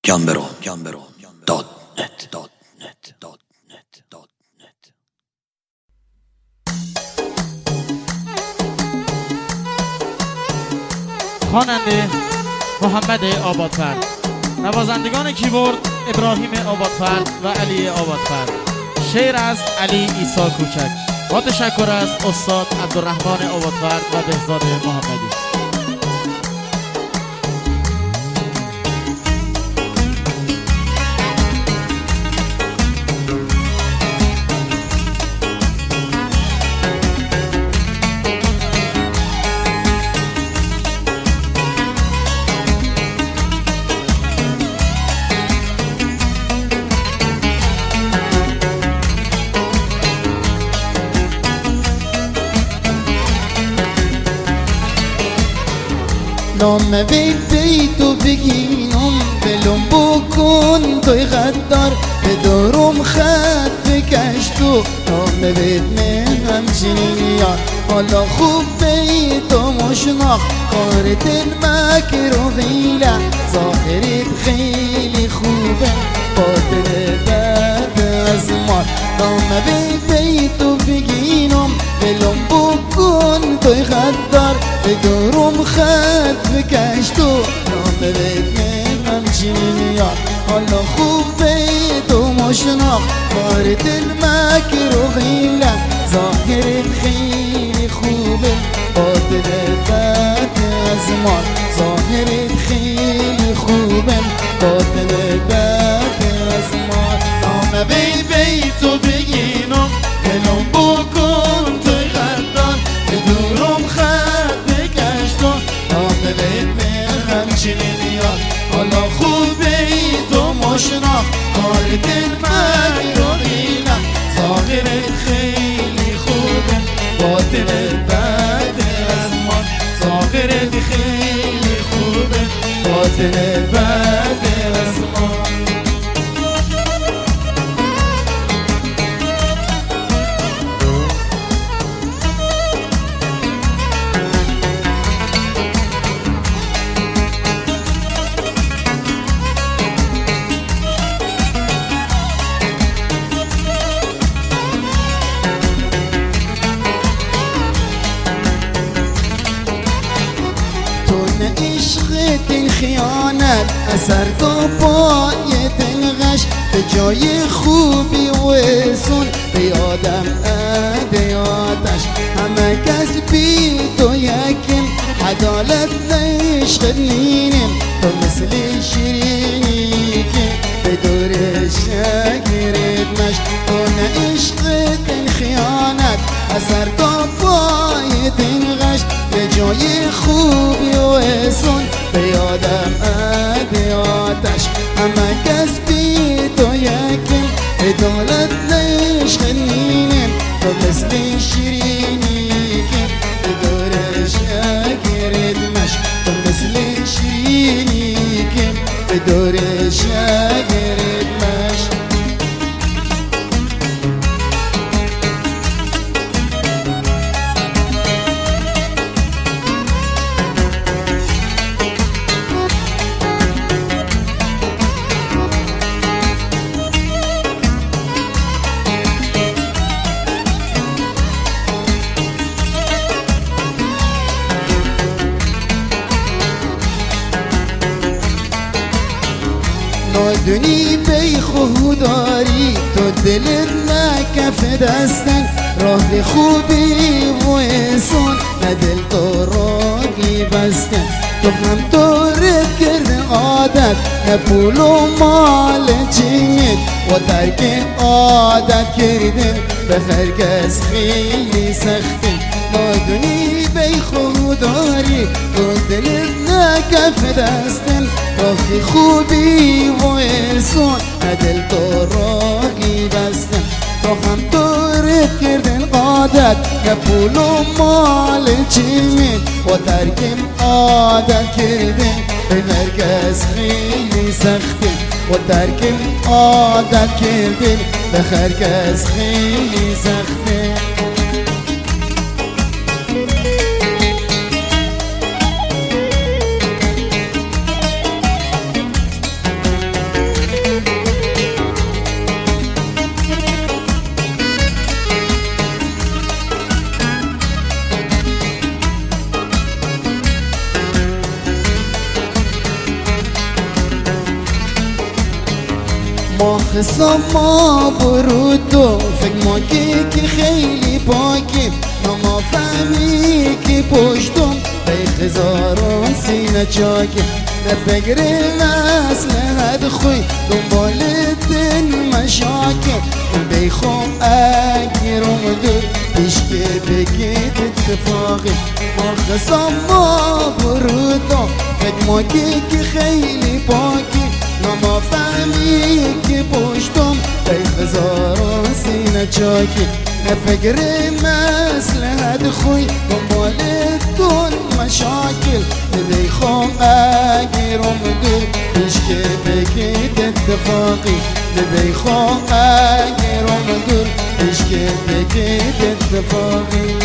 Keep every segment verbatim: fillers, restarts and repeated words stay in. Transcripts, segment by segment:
گمبرو گمبرو دات نت دات نت دات نت دات نت. خواننده محمد آبادفرد، نوازندگان کیبورد ابراهیم آبادفرد و علی آبادفرد، شعر از علی عیسی کوچک با تشکر از استاد عبدالرحمن آبادفرد و بهزاد محمدی. لما بديتو بجينهم بلوم بكون توي غدار بدورهم خد بكشتو لما بيت منهم جنيار والله خوب بيتو مشناخ قارت المكر وغيلة ظاهري بخيلي خوبة باطن باب أزمار لما بديتو بجينهم بلوم بكون توي غدار بدورم خد بکشتو نام بید من همچینیار حالا خوب بید و مشناخ کار دل مکر و غیله ظاهر خیلی خوبه باطن بد از مار ظاهر خیلی خوبه باطن بد از مار نام بید بید و بگینم دلم بکن توی غدار بدورم خد همچنینیار حالا خوبه تو مشناخ کار دل من رو غیلم ظاهرت خیلی خوبه باطن بد از ما ظاهرت خیلی خوبه باطن بد از ما. عشق خیانت اثر تو پای دلغش به جای خوبی و احسان به یادم ادیاتش همه کس بی تو یکیم عدالت عشق نینیم تو مثل شیرینی که به دورش نگیردمش تو نه عشق دل خیانت اثر تو پای دلغش به جای خوبی و احسان به یادم ادیاتش همه کس بی تو یکیم عدالت عشق نینیم تو مثل شیرینی که به دورش نگیردمش تو مثل شیرینی که به دورش نگیردمش. نادونی بی خودداری تو دلت نکف دستن راه خوبی و احسان نه دل تو راهی بستن تو هم دورت کرد عادت نه پول و مال چینید و ترک عادت کردن به هر کس خیلی سخته نادونی بی خودداری تو دلت نکف دستن راه خوبی و احسان دل تو راهی بستن تو هم دورت کردن عادت که پول و مال چیمید و ترکم عادت کردن به هر کس خیلی سخته و ترکم عادت کردن به هر کس خیلی سخته. ما خصم ما برودو فکر ما که که خیلی پاکی ما فهمی که پشتم به هزاران سینه چاکی نفکر مسلحت خوی دنبال دن مشاکل بیخوام اگرم دور پیشکه بگید اتفاقی ما خصم ما برودم فکر ما که که خیلی پاکی ما فهمی که پشتم به هزاران سینه چاکی نفکر مسلحت خوی دنبال دون مشاکل بیخوام اگرم دور پیشکه بگید اتفاقی بیخوام اگرم دور پیشکه بگید اتفاقی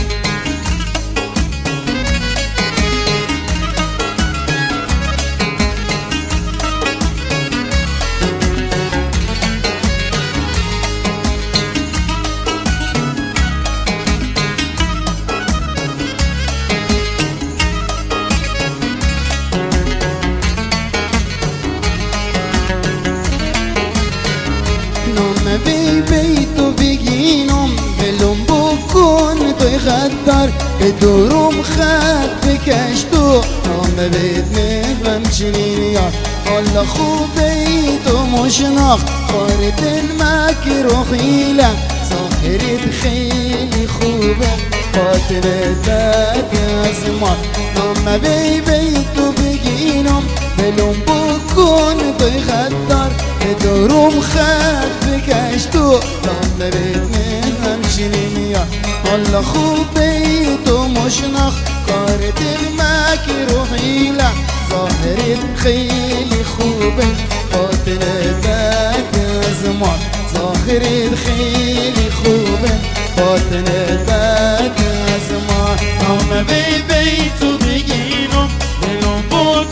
بی بی تو بگینم بلوم بکن توی خطر به دورم خط بکش تو نام بید میفهم چنین یار حالا خوبی تو مشناخت خارد مکر و خیله ظاهرت خیلی خوبه باطنت بد از ما نام بی بی تو بگینم بلوم بکن توی خطر به دورم خط بکش تو دام بید من همچنین یا حالا خوبی تو مشناخ کار دل مکر و حیله ظاهرت خیلی خوبه باطن بد از ما ظاهرت خیلی خوبه باطن بد از ما نام بی بی تو بگینم دلم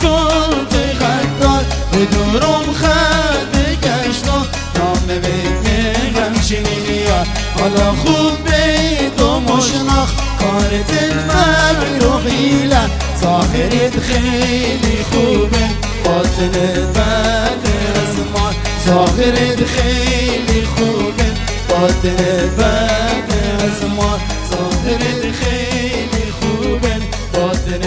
بکن توی خطار به دورم خط بکش تو نام بی همچنین یا حالا خوبی تو مشناخ کار دل مکر و حیله ظاهرت خیلی خوبه باطن بد از ما ظاهرت خیلی خوبه باطن بد از ما ظاهرت خیلی خوبه باطن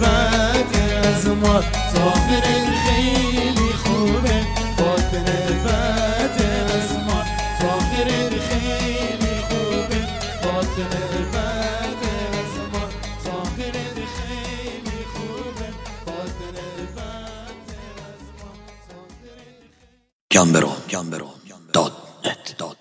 بد از ما ظاهرت خیلی خوبه باطن بد از ما ظاهرت خیلی خوبه باطن بد از ما ظاهرت خیلی خوبه باطن بد از ما Gambero, Gambero, dot net, dot